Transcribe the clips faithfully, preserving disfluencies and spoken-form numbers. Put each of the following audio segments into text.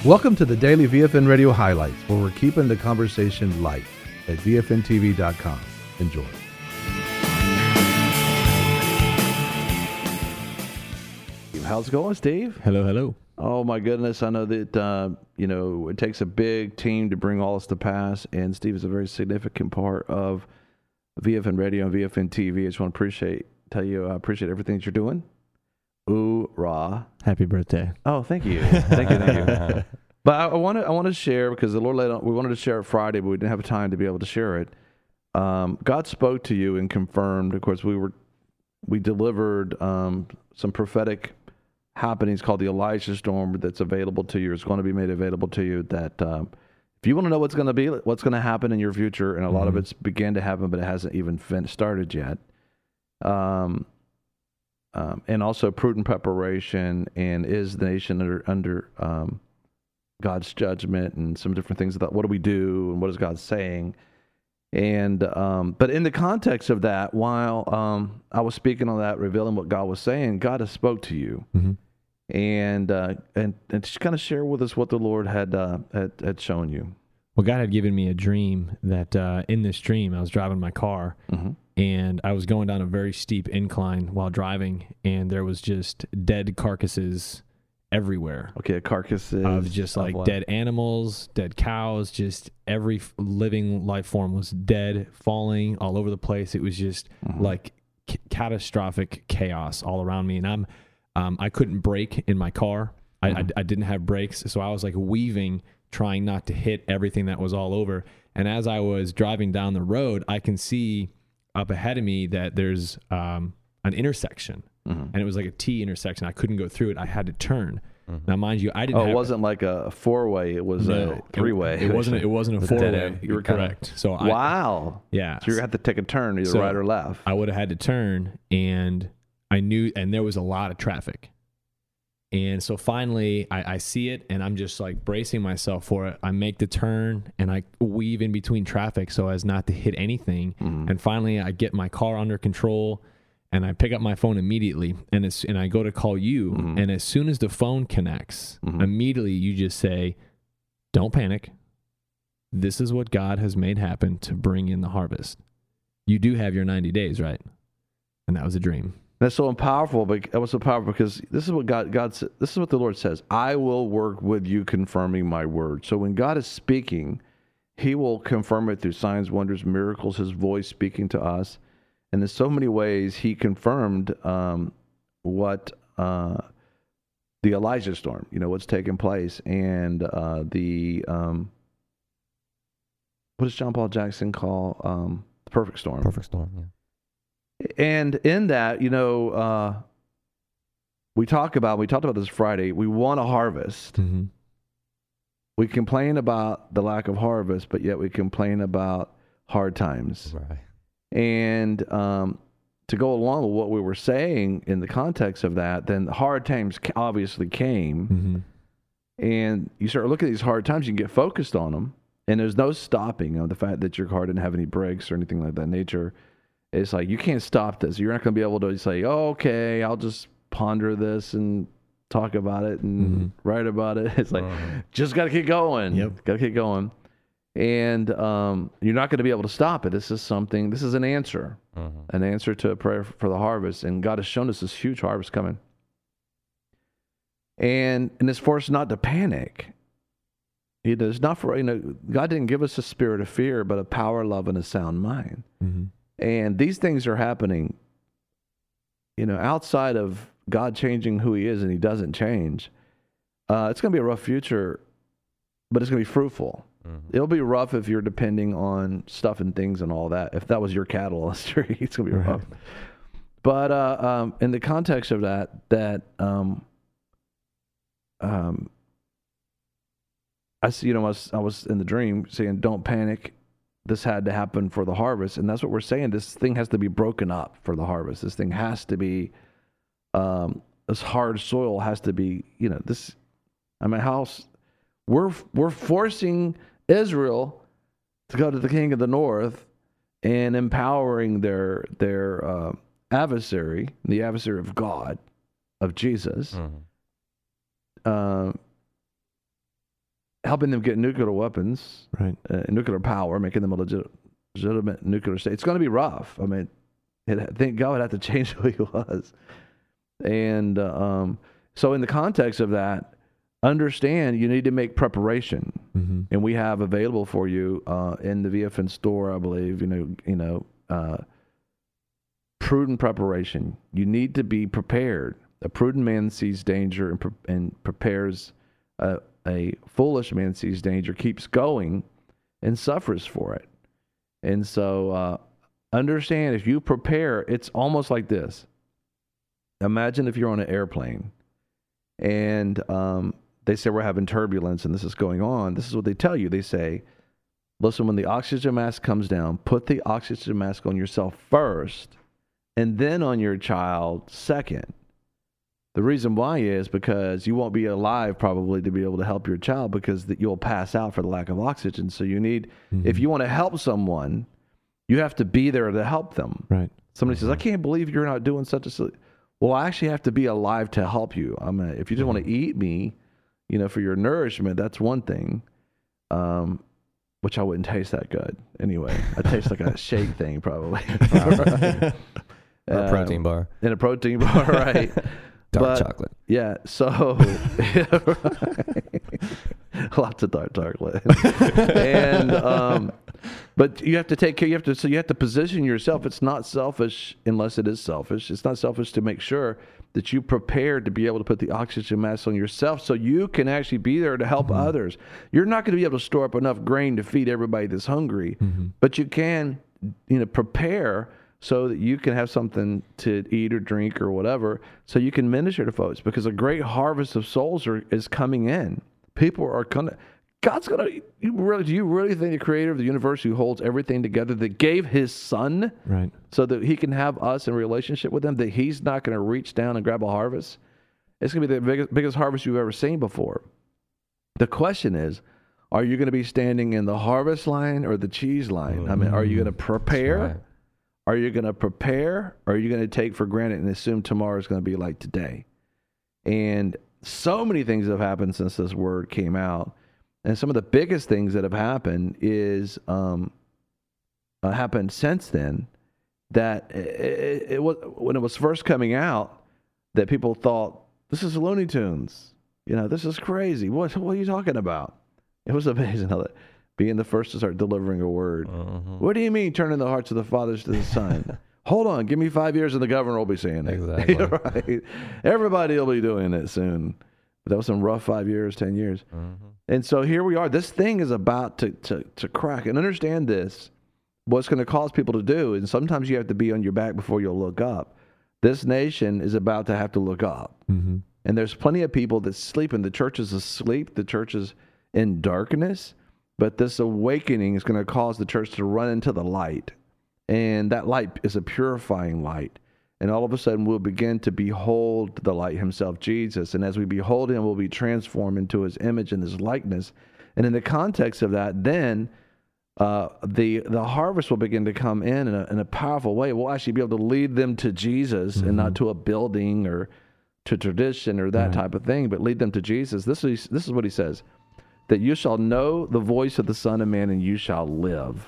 Welcome to the Daily V F N Radio Highlights, where we're keeping the conversation light at V F N T V dot com. Enjoy. How's it going, Steve? Hello, hello. Oh, my goodness. I know that, uh, you know, it takes a big team to bring all this to pass, and Steve is a very significant part of V F N Radio and V F N T V. I just want to appreciate, tell you, I appreciate everything that you're doing. Ooh, rah. Happy birthday. Oh, thank you. Thank you, thank you. But I, I want to I want to share, because the Lord laid on, we wanted to share it Friday, but we didn't have time to be able to share it. Um, God spoke to you and confirmed. Of course, we were we delivered um, some prophetic happenings called the Elijah Storm that's available to you. It's going to be made available to you. That um, if you want to know what's going to be, what's going to happen in your future, and a lot mm-hmm. of it's began to happen, but it hasn't even fin- started yet. Um. Um, and also prudent preparation, and is the nation under under um, God's judgment, and some different things about what do we do and what is God saying, and um, but in the context of that, while um, I was speaking on that, revealing what God was saying, God has spoke to you, mm-hmm. and uh, and and just kind of share with us what the Lord had uh, had had shown you. Well, God had given me a dream that uh, in this dream I was driving my car. Mm-hmm. And I was going down a very steep incline while driving, and there was just dead carcasses everywhere. Okay, carcasses of just like of dead animals, dead cows, just every living life form was dead, falling all over the place. It was just mm-hmm. like c- catastrophic chaos all around me, and I'm, um, I couldn't brake in my car. Mm-hmm. I, I, I didn't have brakes, so I was like weaving, trying not to hit everything that was all over. And as I was driving down the road, I can see up ahead of me that there's um, an intersection, mm-hmm. and it was like a T intersection. I couldn't go through it. I had to turn. Mm-hmm. Now, mind you, I didn't. Oh, have, it wasn't like a four-way. It was no, a three-way. It, it wasn't. It wasn't a four-way. You were correct. So I, wow. Yeah. So you had to take a turn, either so right or left. I would have had to turn, and I knew, and there was a lot of traffic. And so finally, I, I see it, and I'm just like bracing myself for it. I make the turn, and I weave in between traffic so as not to hit anything. Mm-hmm. And finally, I get my car under control, and I pick up my phone immediately, and it's, and I go to call you. Mm-hmm. And as soon as the phone connects, mm-hmm. immediately you just say, "Don't panic. This is what God has made happen to bring in the harvest. You do have your ninety days, right?" And that was a dream. That's so powerful, but that was so powerful because this is what God, God, this is what the Lord says. I will work with you, confirming my word. So when God is speaking, He will confirm it through signs, wonders, miracles. His voice speaking to us, and in so many ways, He confirmed um, what uh, the Elijah storm, you know, what's taking place, and uh, the um, what does John Paul Jackson call um, the perfect storm? Perfect storm. Yeah. And in that, you know, uh, we talk about, we talked about this Friday, we want a harvest. Mm-hmm. We complain about the lack of harvest, but yet we complain about hard times. Right. And um, to go along with what we were saying in the context of that, then hard times obviously came. Mm-hmm. And you start looking at these hard times, you can get focused on them. And there's no stopping on the fact that your car didn't have any brakes or anything like that nature. It's like, you can't stop this. You're not going to be able to say, oh, okay, I'll just ponder this and talk about it and mm-hmm. write about it. It's like, uh-huh. just got to keep going. Yep. Got to keep going. And um, you're not going to be able to stop it. This is something, this is an answer, uh-huh. an answer to a prayer for the harvest. And God has shown us this huge harvest coming. And, and it's for us not to panic. It is not for, you know, God didn't give us a spirit of fear, but a power, love, and a sound mind. Mm-hmm. And these things are happening, you know, outside of God changing who He is, and He doesn't change. Uh, it's going to be a rough future, but it's going to be fruitful. Mm-hmm. It'll be rough if you're depending on stuff and things and all that. If that was your cattle on the street, it's going to be right. rough. But uh, um, in the context of that, that um, um, I see, you know, I was, I was in the dream saying, "Don't panic. This had to happen for the harvest." And that's what we're saying. This thing has to be broken up for the harvest. This thing has to be, um, this hard soil has to be, you know, this, I mean, how, we're, we're forcing Israel to go to the king of the north and empowering their, their, uh, adversary, the adversary of God, of Jesus, mm-hmm. uh, helping them get nuclear weapons, Right. uh, nuclear power, making them a legit, legitimate nuclear state. It's going to be rough. I mean, it, thank God would have to change who he was. And uh, um, so in the context of that, understand you need to make preparation. Mm-hmm. And we have available for you uh, in the V F N store, I believe, you know, you know, uh, prudent preparation. You need to be prepared. A prudent man sees danger and, pre- and prepares. A, a foolish man sees danger, keeps going, and suffers for it. And so uh, understand, if you prepare, it's almost like this. Imagine if you're on an airplane and um, they say we're having turbulence and this is going on. This is what they tell you. They say, listen, when the oxygen mask comes down, put the oxygen mask on yourself first and then on your child second. The reason why is because you won't be alive probably to be able to help your child because the, you'll pass out for the lack of oxygen. So you need, mm-hmm. if you want to help someone, you have to be there to help them. Right. Somebody mm-hmm. says, I can't believe you're not doing such a... Well, I actually have to be alive to help you. I mean, if you just mm-hmm. want to eat me, you know, for your nourishment, that's one thing, um, which I wouldn't taste that good. Anyway, I taste like a shake thing probably. Or a protein um, bar. In a protein bar, right. Dark but, chocolate. Yeah, so yeah, right. Lots of dark chocolate. and um, but you have to take care, you have to so you have to position yourself. It's not selfish unless it is selfish. It's not selfish to make sure that you prepare to be able to put the oxygen mask on yourself so you can actually be there to help mm-hmm. others. You're not going to be able to store up enough grain to feed everybody that's hungry, mm-hmm. but you can, you know, prepare so that you can have something to eat or drink or whatever, so you can minister to folks, because a great harvest of souls are, is coming in. People are gonna, God's gonna, you really, do you really think the creator of the universe who holds everything together, that gave his son right. so that he can have us in relationship with him, that he's not going to reach down and grab a harvest? It's going to be the biggest, biggest harvest you've ever seen before. The question is, are you going to be standing in the harvest line or the cheese line? Mm-hmm. I mean, are you going to prepare? Right. Are you going to prepare, or are you going to take for granted and assume tomorrow is going to be like today? And so many things have happened since this word came out. And some of the biggest things that have happened is um, uh, happened since then, that it, it was when it was first coming out, that people thought, this is Looney Tunes. You know, this is crazy. What, what are you talking about? It was amazing how that, being the first to start delivering a word. Uh-huh. What do you mean turning the hearts of the fathers to the son? Hold on, give me five years and the governor will be saying it. Exactly. Right? Everybody will be doing it soon. But that was some rough five years, ten years. Uh-huh. And so here we are. This thing is about to, to, to crack. And understand this, what's going to cause people to do, and sometimes you have to be on your back before you'll look up. This nation is about to have to look up. Mm-hmm. And there's plenty of people that sleep, and the church is asleep. The church is in darkness. But this awakening is going to cause the church to run into the light. And that light is a purifying light. And all of a sudden, we'll begin to behold the light himself, Jesus. And as we behold him, we'll be transformed into his image and his likeness. And in the context of that, then uh, the the harvest will begin to come in in a, in a powerful way. We'll actually be able to lead them to Jesus mm-hmm. and not to a building or to tradition or that right. type of thing, but lead them to Jesus. This is, this is what he says. That you shall know the voice of the Son of Man, and you shall live.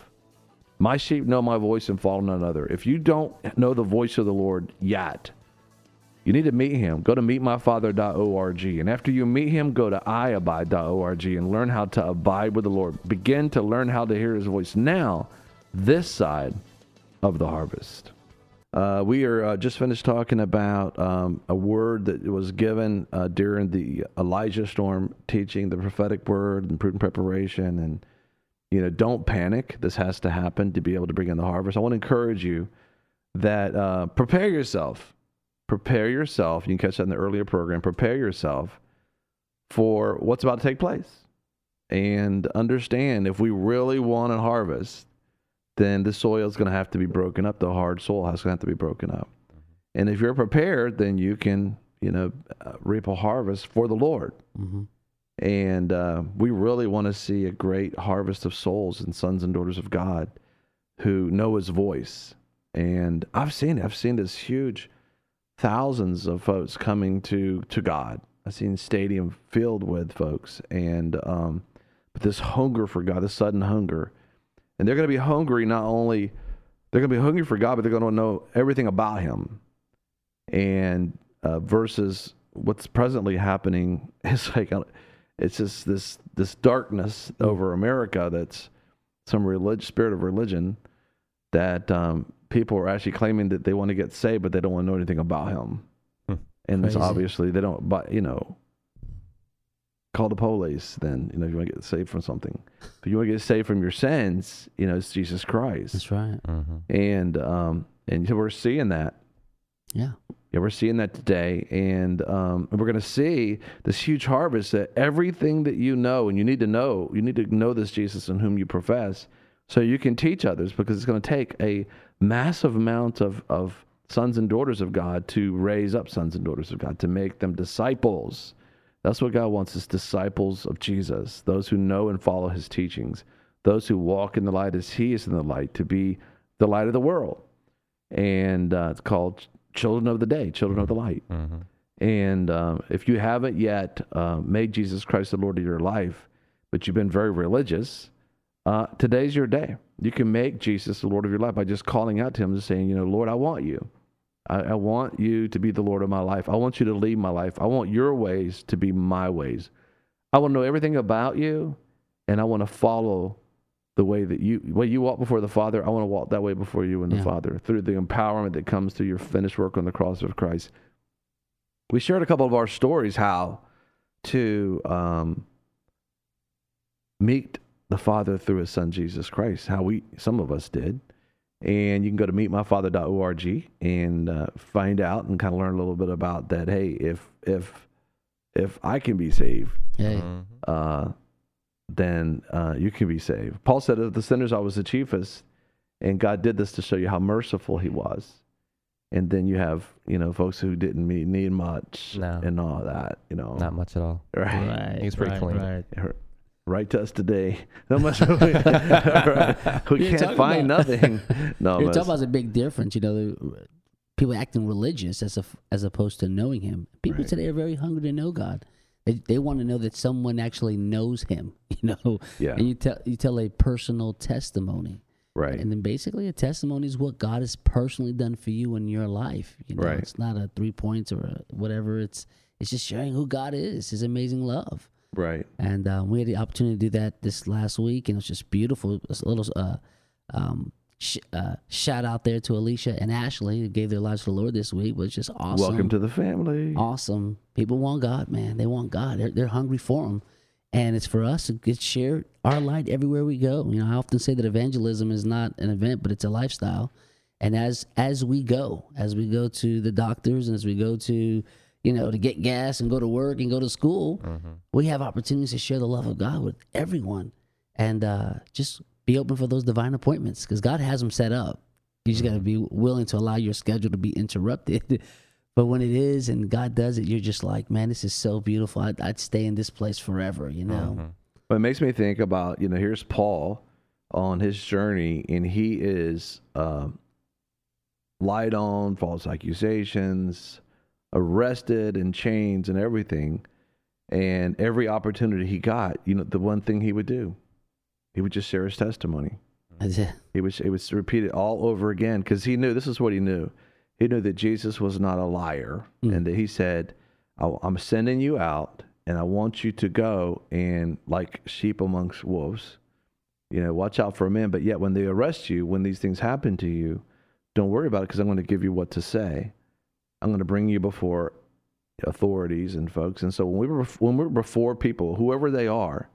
My sheep know my voice and follow none other. If you don't know the voice of the Lord yet, you need to meet him. Go to meet my father dot org. And after you meet him, go to i abide dot org and learn how to abide with the Lord. Begin to learn how to hear his voice now, this side of the harvest. Uh, we are uh, just finished talking about um, a word that was given uh, during the Elijah storm, teaching the prophetic word and prudent preparation. And, you know, don't panic. This has to happen to be able to bring in the harvest. I want to encourage you that uh, prepare yourself. Prepare yourself. You can catch that in the earlier program. Prepare yourself for what's about to take place. And understand, if we really want a harvest, then the soil is going to have to be broken up. The hard soil has going to have to be broken up. Mm-hmm. And if you're prepared, then you can, you know, uh, reap a harvest for the Lord. Mm-hmm. And uh, we really want to see a great harvest of souls and sons and daughters of God who know his voice. And I've seen it. I've seen this huge thousands of folks coming to, to God. I've seen stadium filled with folks. And um, but this hunger for God, this sudden hunger. And they're going to be hungry not only, they're going to be hungry for God, but they're going to know everything about him. And uh, versus what's presently happening is like, it's just this this darkness over America that's some relig- spirit of religion that um, people are actually claiming that they want to get saved, but they don't want to know anything about him. Hmm. And it's obviously, they don't, but you know, call the police then, you know, if you want to get saved from something. If you want to get saved from your sins, you know, it's Jesus Christ. That's right. Mm-hmm. And, um, and we're seeing that. Yeah. Yeah, we're seeing that today. And um, we're going to see this huge harvest that everything that you know, and you need to know, you need to know this Jesus in whom you profess, so you can teach others, because it's going to take a massive amount of, of sons and daughters of God to raise up sons and daughters of God, to make them disciples. That's what God wants, is disciples of Jesus, those who know and follow his teachings, those who walk in the light as he is in the light, to be the light of the world. And uh, it's called children of the day, children of the light. Mm-hmm. And um, if you haven't yet uh, made Jesus Christ the Lord of your life, but you've been very religious, uh, today's your day. You can make Jesus the Lord of your life by just calling out to him and saying, you know, Lord, I want you. I, I want you to be the Lord of my life. I want you to lead my life. I want your ways to be my ways. I want to know everything about you, and I want to follow the way that you, way you walk before the Father. I want to walk that way before you and the yeah. Father, through the empowerment that comes through your finished work on the cross of Christ. We shared a couple of our stories how to um, meet the Father through his Son, Jesus Christ, how we, some of us did. And you can go to meet my father dot org and uh, find out and kind of learn a little bit about that. Hey, if if if I can be saved, hey. uh, then uh, you can be saved. Paul said, of the sinners, I was the chiefest, and God did this to show you how merciful he was. And then you have, you know, folks who didn't need, need much no. and all that, you know. Not much at all. Right. right He's pretty right, clean. Right. Write to us today. Not much. we can't find about, nothing. No, you're talking about a big difference. You know, people acting religious as a, as opposed to knowing him. People right. today are very hungry to know God. They they want to know that someone actually knows him. You know, yeah. And you tell you tell a personal testimony, right? And then basically a testimony is what God has personally done for you in your life. You know, right. It's not a three points or a whatever. It's it's just sharing who God is, his amazing love. Right. And uh, we had the opportunity to do that this last week, and it was just beautiful. It was a little uh, um, sh- uh, shout out there to Alicia and Ashley, who gave their lives to the Lord this week. It was just awesome. Welcome to the family. Awesome. People want God, man. They want God. They're, they're hungry for him. And it's for us to get share our light everywhere we go. You know, I often say that evangelism is not an event, but it's a lifestyle. And as as we go, as we go to the doctors and as we go to, you know, to get gas and go to work and go to school, mm-hmm. we have opportunities to share the love of God with everyone. And uh, just be open for those divine appointments, because God has them set up. You just mm-hmm. got to be willing to allow your schedule to be interrupted. But when it is and God does it, you're just like, man, this is so beautiful. I'd, I'd stay in this place forever, you know? Mm-hmm. Well, it makes me think about, you know, here's Paul on his journey, and he is uh, lied on, false accusations, arrested in chains and everything. And every opportunity he got, you know, the one thing he would do, he would just share his testimony. That's it. He would, he would repeat it all over again, because he knew, this is what he knew. He knew that Jesus was not a liar, mm. and that he said, I'm sending you out, and I want you to go and, like sheep amongst wolves, you know, watch out for men. But yet when they arrest you, when these things happen to you, don't worry about it, because I'm going to give you what to say. I'm going to bring you before authorities and folks. And so when we were when we're before people, whoever they are,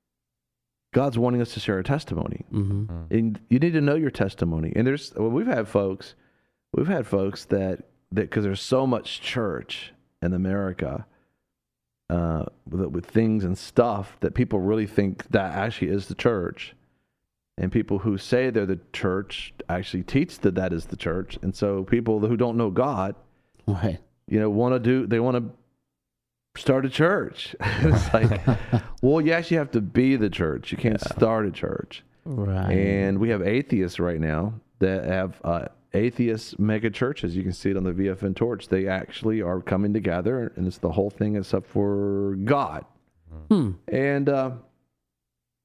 God's wanting us to share a testimony. Mm-hmm. And you need to know your testimony. And there's, well, we've had folks, we've had folks that, that because there's so much church in America, uh, with, with things and stuff, that people really think that actually is the church. And people who say they're the church actually teach that that is the church. And so people who don't know God, right, you know, want to do, they want to start a church. It's like, well, you actually have to be the church. You can't yeah. start a church. Right. And we have atheists right now that have uh, atheist mega churches. You can see it on the V F N Torch. They actually are coming together, and it's the whole thing except for God. Hmm. And uh,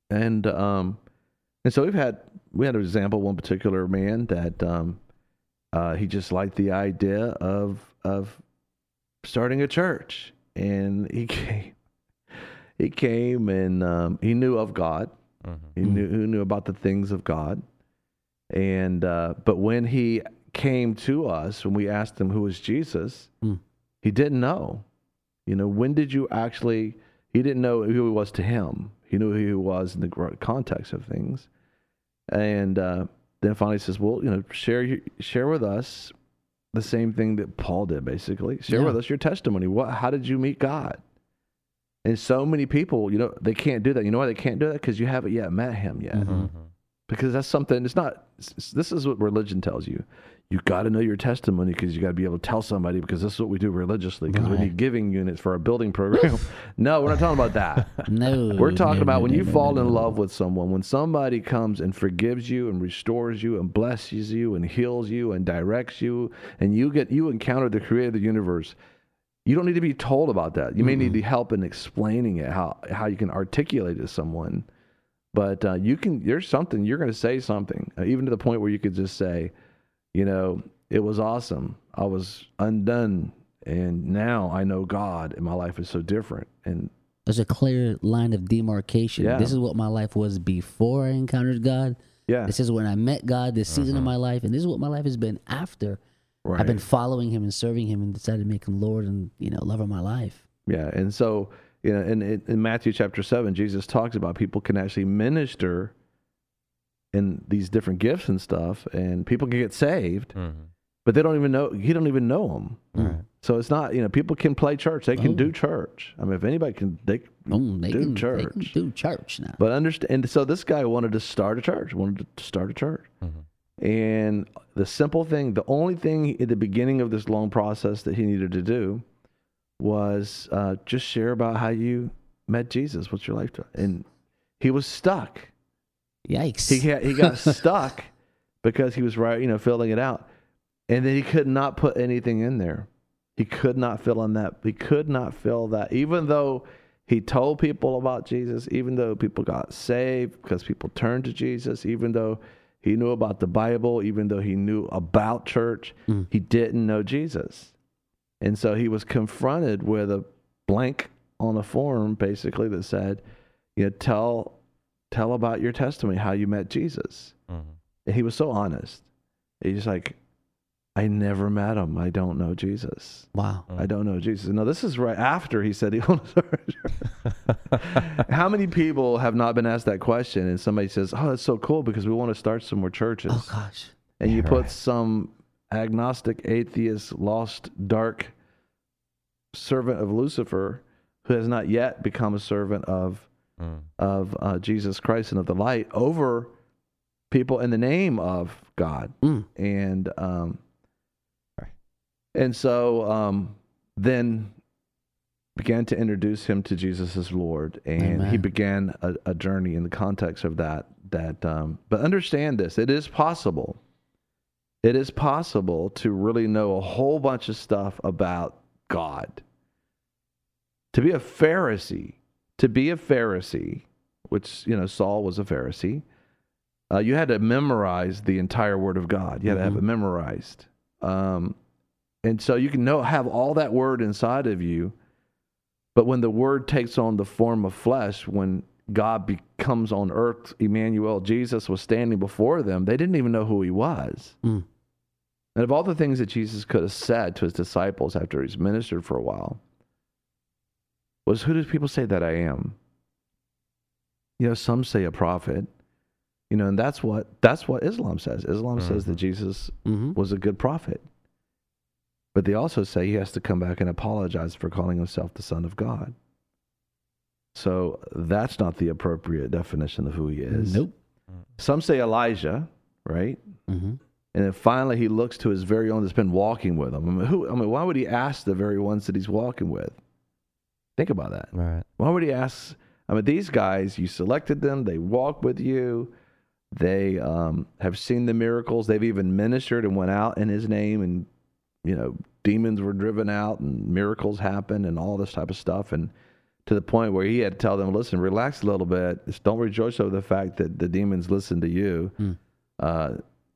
and um, and so we've had we had an example, one particular man that um, uh, he just liked the idea of of starting a church, and he came he came and um, he knew of God, Mm-hmm. he knew he knew about the things of God, and uh, but when he came to us, when we asked him who is Jesus, Mm. he didn't know. You know, when did you actually? He didn't know who he was to him. He knew who he was in the gr- context of things. And uh, then finally says, well, you know, share your- share with us the same thing that Paul did, basically. Share Yeah. with us your testimony. What? How did you meet God? And so many people, you know, they can't do that. You know why they can't do that? Because you haven't yet met him yet. Mhm. Mm-hmm. Because that's something, it's not, it's, this is what religion tells you. You got to know your testimony because you got to be able to tell somebody, because this is what we do religiously, because we Right. need giving units for our building program. No, we're not talking about that. No. We're talking no, about no, when no, you no, fall no, in no. love with someone, when somebody comes and forgives you and restores you and blesses you and heals you and directs you, and you get you encounter the creator of the universe. You don't need to be told about that. You may need the help in explaining it, how how you can articulate it to someone. But uh, you can. There's something you're going to say something, uh, even to the point where you could just say, you know, it was awesome. I was undone, and now I know God, and my life is so different. And There's a clear line of demarcation. Yeah. This is what my life was before I encountered God. yeah, This is when I met God, this season of my life, and this is what my life has been after right. I've been following him and serving him and decided to make him Lord and, you know, love of my life. Yeah, and so, you know, in, in Matthew chapter seven, Jesus talks about people can actually minister in these different gifts and stuff, and people can get saved, Mm-hmm. but they don't even know, he don't even know them. Right. So it's not, you know, people can play church. They can Oh. do church. I mean, if anybody can, they Oh, they, do can, they church. can do church now. But understand, and so this guy wanted to start a church, wanted to start a church. Mm-hmm. And the simple thing, the only thing at the beginning of this long process that he needed to do was uh, just share about how you met Jesus. What's your life to? And he was stuck. Yikes. He had, he got stuck because he was right, you know, filling it out, and then he could not put anything in there. He could not fill in that. He could not fill that, even though he told people about Jesus, even though people got saved because people turned to Jesus, even though he knew about the Bible, even though he knew about church, Mm. he didn't know Jesus. And so he was confronted with a blank on a form, basically, that said, you know, tell tell about your testimony, how you met Jesus. Mm-hmm. And he was so honest. He's just like, I never met him. I don't know Jesus. Wow. I don't know Jesus. No, this is right after he said he wanted to start a church. How many people have not been asked that question and somebody says, oh, that's so cool because we want to start some more churches. Oh, gosh. And you Yeah, put right. some agnostic, atheist, lost, dark servant of Lucifer who has not yet become a servant of Mm. of uh, Jesus Christ and of the light over people in the name of God. Mm. And um, and so um, then began to introduce him to Jesus as Lord, and Amen. he began a, a journey in the context of that. That, um, but understand this: it is possible. It is possible to really know a whole bunch of stuff about God. To be a Pharisee, to be a Pharisee, which, you know, Saul was a Pharisee, uh, you had to memorize the entire Word of God. You had to have Mhm. it memorized. Um, and so you can know, have all that Word inside of you, but when the Word takes on the form of flesh, when God becomes on earth, Emmanuel, Jesus was standing before them, they didn't even know who he was. Mm. And of all the things that Jesus could have said to his disciples after he's ministered for a while, was, who do people say that I am? You know, some say a prophet. You know, and that's what that's what Islam says. Islam says that Jesus Mm-hmm. was a good prophet. But they also say he has to come back and apologize for calling himself the Son of God. So that's not the appropriate definition of who he is. Nope. Some say Elijah, right? Mm-hmm. And then finally he looks to his very own that's been walking with him. I mean, who, I mean, why would he ask the very ones that he's walking with? Think about that. Right. Why would he ask? I mean, these guys, you selected them. They walk with you. They um, have seen the miracles. They've even ministered and went out in his name, and, you know, demons were driven out and miracles happened and all this type of stuff. And to the point where he had to tell them, listen, relax a little bit. Just don't rejoice over the fact that the demons listen to you. Mm. Uh,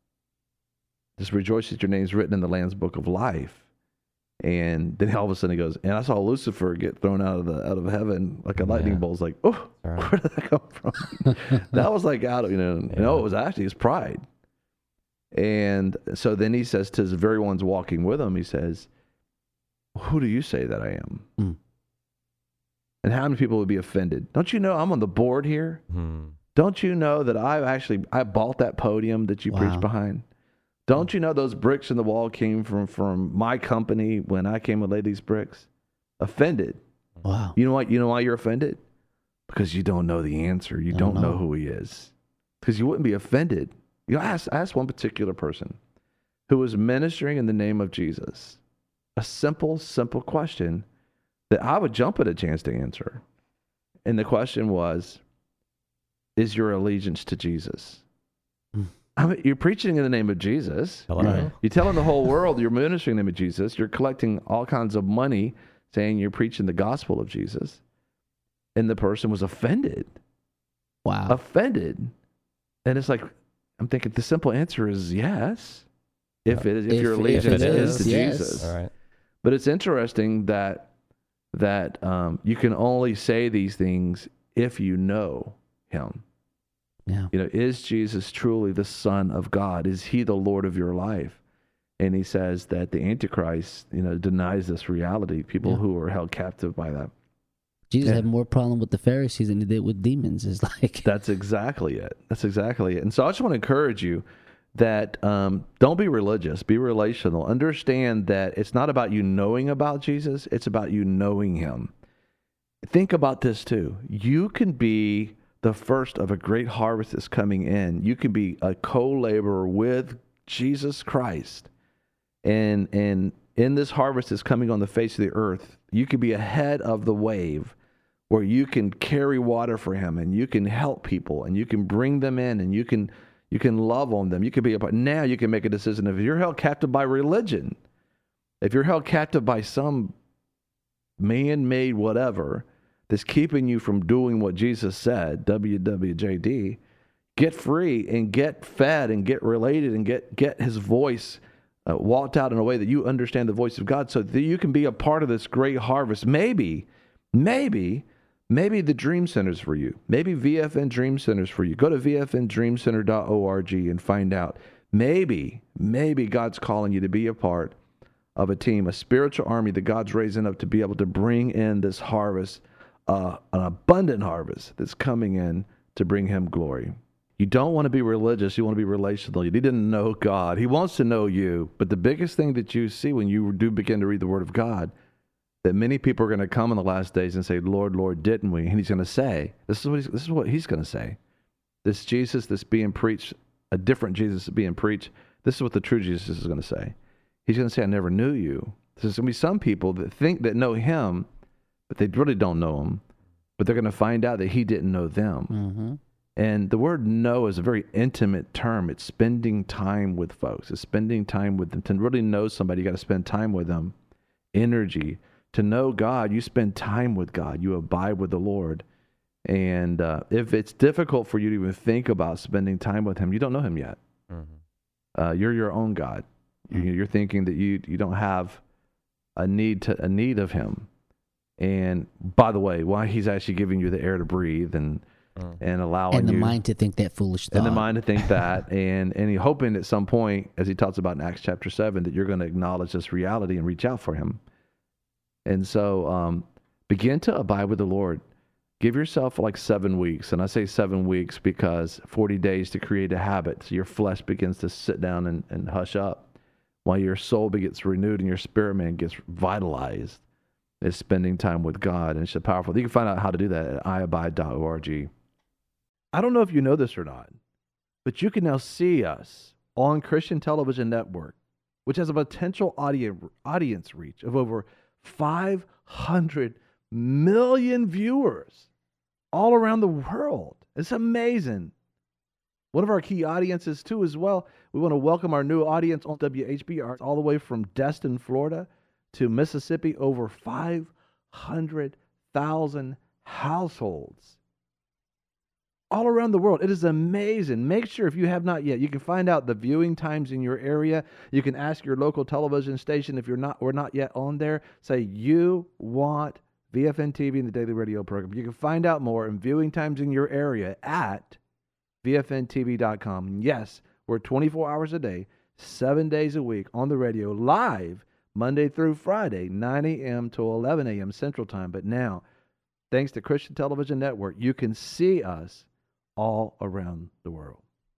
just rejoice that your name's written in the Lamb's book of life. And then all of a sudden he goes, and I saw Lucifer get thrown out of the out of heaven like a lightning Yeah. bolt. It's like, oh, Right. where did that come from? That was like out of, you know, Yeah. no, it was actually his pride. And so then he says to the very ones walking with him, he says, who do you say that I am? Mm. And how many people would be offended? Don't you know I'm on the board here? Hmm. Don't you know that I actually, I bought that podium that you Wow. preached behind? Don't you know those bricks in the wall came from, from my company when I came and laid these bricks? Offended. Wow. You know what? You know why you're offended? Because you don't know the answer. You I don't don't know know. who he is. Because you wouldn't be offended. You know, I asked, I asked one particular person who was ministering in the name of Jesus a simple, simple question that I would jump at a chance to answer. And the question was, is your allegiance to Jesus? Mm. I mean, you're preaching in the name of Jesus. Hello. Right. You're telling the whole world you're ministering in the name of Jesus. You're collecting all kinds of money saying you're preaching the gospel of Jesus. And the person was offended. Wow. Offended. And it's like, I'm thinking the simple answer is yes. If it is, if, If- your if allegiance it is, is, to yes. Jesus. All right. But it's interesting that that um, you can only say these things if you know him. Yeah. You know, is Jesus truly the Son of God? Is he the Lord of your life? And he says that the Antichrist, you know, denies this reality. People Yeah. who are held captive by that. Jesus Yeah. had more problem with the Pharisees than he did with demons. It's like, That's exactly it. That's exactly it. And so I just want to encourage you that um, don't be religious, be relational. Understand that it's not about you knowing about Jesus, it's about you knowing him. Think about this too. You can be the first of a great harvest that's coming in. You can be a co-laborer with Jesus Christ. And, and in this harvest that's coming on the face of the earth, you can be ahead of the wave where you can carry water for him and you can help people and you can bring them in and you can you can love on them. You can be a part. Now you can make a decision. If you're held captive by religion, if you're held captive by some man-made whatever that's keeping you from doing what Jesus said, W W J D, get free and get fed and get related and get, get his voice uh, walked out in a way that you understand the voice of God so that you can be a part of this great harvest. Maybe, maybe, maybe the Dream Center's for you. Maybe V F N Dream Center's for you. Go to v f n dream center dot org and find out. Maybe, maybe God's calling you to be a part of a team, a spiritual army that God's raising up to be able to bring in this harvest, uh, an abundant harvest that's coming in to bring him glory. You don't want to be religious. You want to be relational. You need to know God. He wants to know you. But the biggest thing that you see when you do begin to read the Word of God, that many people are going to come in the last days and say, Lord, Lord, didn't we? And he's going to say, this is what he's, this is what he's going to say. This Jesus that's being preached, a different Jesus that's being preached, this is what the true Jesus is going to say. He's going to say, I never knew you. There's going to be some people that think that know him, but they really don't know him. But they're going to find out that he didn't know them. mm-hmm. And the word know is a very intimate term. It's spending time with folks. It's spending time with them. To really know somebody, you got to spend time with them. Energy. To know God, you spend time with God. You abide with the Lord. And uh, if it's difficult for you to even think about spending time with him, you don't know him yet. Mm-hmm. Uh, you're your own God. You, you're thinking that you you don't have a need to a need of him. And by the way, why he's actually giving you the air to breathe and Mm. and allowing And the you mind to think that foolish thought. and the mind to think that, and and he hoping at some point, as he talks about in Acts chapter seven, that you're going to acknowledge this reality and reach out for him. And so um, begin to abide with the Lord. Give yourself like seven weeks. And I say seven weeks because forty days to create a habit. So your flesh begins to sit down and, and hush up while your soul gets renewed and your spirit man gets vitalized. Is spending time with God. And it's just powerful. You can find out how to do that at i abide dot org. I don't know if you know this or not, but you can now see us on Christian Television Network, which has a potential audience audience reach of over five hundred million viewers all around the world. It's amazing. One of our key audiences, too, as well. We want to welcome our new audience on W H B R all the way from Destin, Florida to Mississippi. Over five hundred thousand households all around the world. It is amazing. Make sure, if you have not yet, you can find out the viewing times in your area. You can ask your local television station if you're not, we're not yet on there. Say you want V F N T V and the Daily Radio program. You can find out more and viewing times in your area at V F N T V dot com. Yes, we're twenty-four hours a day, seven days a week on the radio, live Monday through Friday, nine a.m. to eleven a.m. Central Time. But now, thanks to Christian Television Network, you can see us all around the world.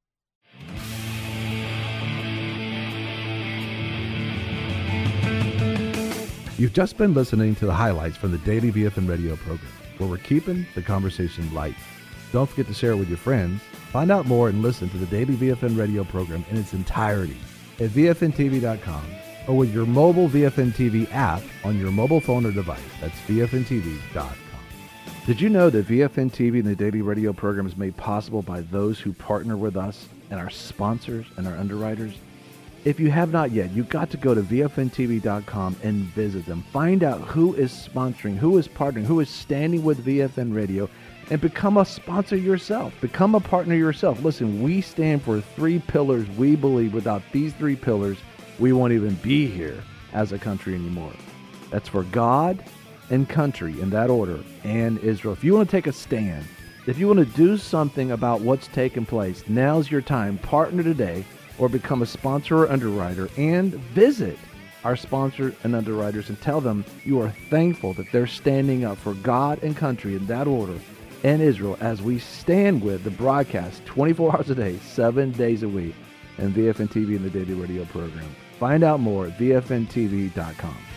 You've just been listening to the highlights from the Daily V F N Radio program, where we're keeping the conversation light. Don't forget to share it with your friends. Find out more and listen to the Daily V F N Radio program in its entirety at V F N T V dot com or with your mobile V F N T V app on your mobile phone or device. That's V F N T V dot com. Did you know that V F N T V and the Daily Radio program is made possible by those who partner with us and our sponsors and our underwriters? If you have not yet, you've got to go to V F N T V dot com and visit them. Find out who is sponsoring, who is partnering, who is standing with V F N Radio, and become a sponsor yourself. Become a partner yourself. Listen, we stand for three pillars. We believe without these three pillars, we won't even be here as a country anymore. That's for God and country, in that order, and Israel. If you want to take a stand, if you want to do something about what's taking place, now's your time. Partner today or become a sponsor or underwriter, and visit our sponsors and underwriters and tell them you are thankful that they're standing up for God and country, in that order, and Israel, as we stand with the broadcast twenty-four hours a day, seven days a week, and V F N T V and the Daily Radio program. Find out more at V F N T V dot com.